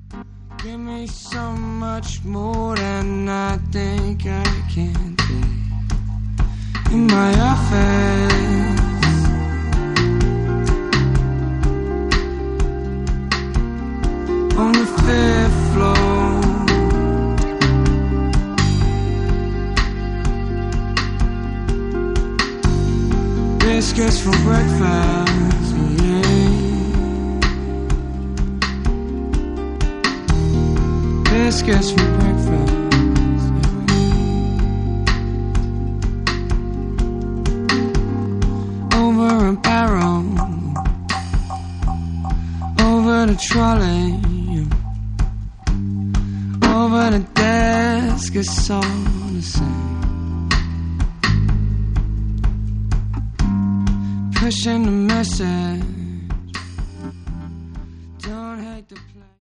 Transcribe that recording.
Give me so much more than I think I can take. In my office, on the 5th floor, biscuits for breakfast, yeah. Biscuits for breakfast, yeah. Over a barrel, over the trolley, over the desk, it's all the same. Pushing the message, don't hate the